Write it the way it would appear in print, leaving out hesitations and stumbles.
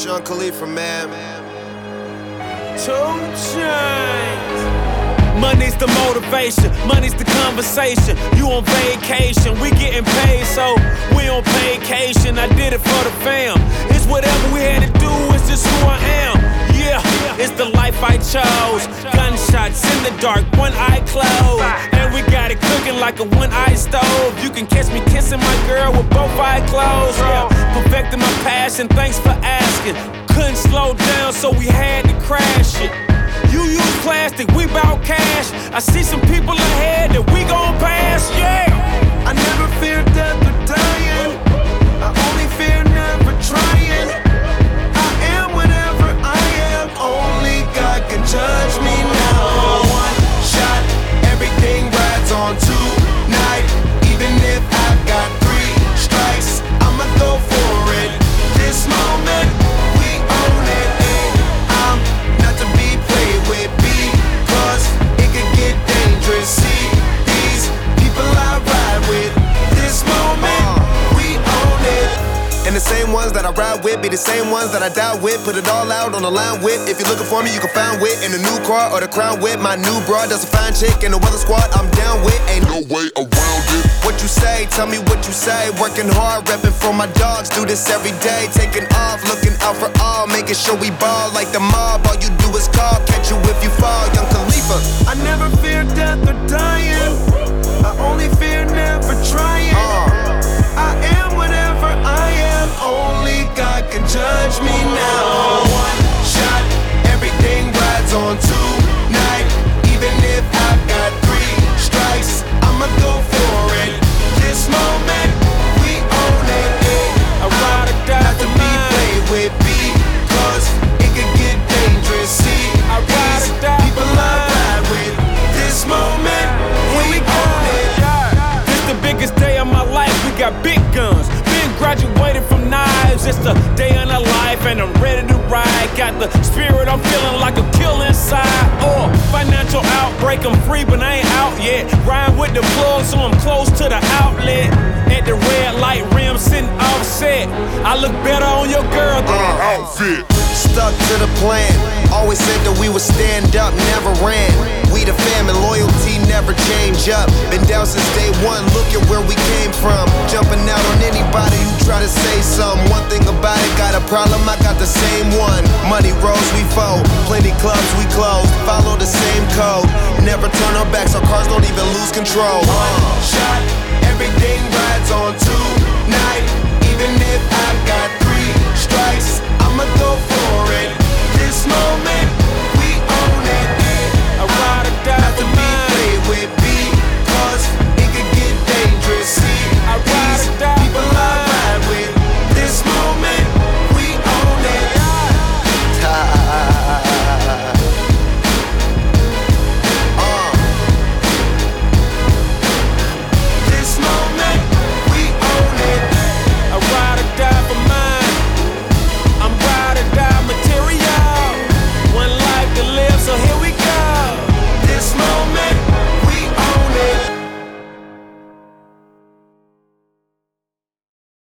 Young Khalifa, man. 2 Chainz. Money's the motivation, money's the conversation. You on vacation, we getting paid, so we on vacation. I did it for the fam. It's whatever we had to do, it's just who I am. Yeah, it's the life I chose. Gunshots in the dark, one eye closed. And we got it cooking like a one-eye stove. You can catch me kissing my girl with both eyes closed. Yeah, perfecting my passion, thanks for asking. Couldn't slow down, so we had to crash it. You use plastic, we bout cash. I see some people ahead that we gon' pass, yeah. I never fear death or dying. I only fear never trying. I am whatever I am. Only God can judge me now. One shot, everything rides on tonight. Even if I've got 3 strikes, I'ma go for it. This moment, we own it. I'm not to be played with because it could get dangerous. See these people I ride with. This moment, we own it. And the same ones that I ride with be the same ones that I die with. Put it all out on the line with. If you're looking for me, you can find wit in the new car or the crown with. My new broad does a fine chick in the weather squad. I'm down with. Ain't no way around it. What you say? Tell me what you say. Working hard, repping for my dogs. Do this every day. Taking off, looking out for all. Making sure we ball like the mob. All you do is call. Catch you if you fall. Young Khalifa. I never fear death or dying. I only fear never trying. I am whatever I am. Only God can judge me now. One shot, everything rides on tonight. Even if I've got 3 strikes, I'ma go for it. This moment, we own it. I ride or die not to for be mine. played with because it could get dangerous. See, I ride these or die people for I mine. ride with. This moment, we own it. This the biggest day of my life, we got big guns. Been graduated from knives, it's the day in a life and I'm ready to ride. Got the spirit, I'm feeling like a kill inside. Financial outbreak, I'm free but I ain't out yet. Riding with the plug so I'm close to the outlet. At the red light rim sitting offset. I look better on your girl than an outfit. Stuck to the plan. Always said that we would stand up, never ran. We the fam and loyalty never change up. Been down since day one, look at where we came from. Jumping out on anybody who try to say something. One thing about it, got a problem, I got the same one. Money rolls, we fold. Plenty clubs, we close. Follow the same code. Never turn our backs, our cars don't even lose control. Shot,